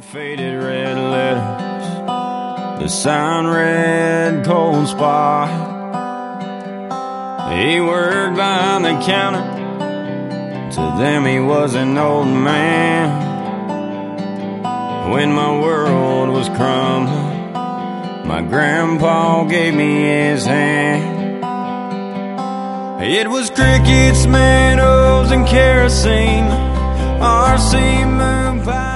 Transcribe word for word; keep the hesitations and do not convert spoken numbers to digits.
faded red letters, the sign read Cold Spot. He worked behind the counter, to them he was an old man. When my world was crumbling, my grandpa gave me his hand. It was crickets, meadows, and kerosene, R C moon pie.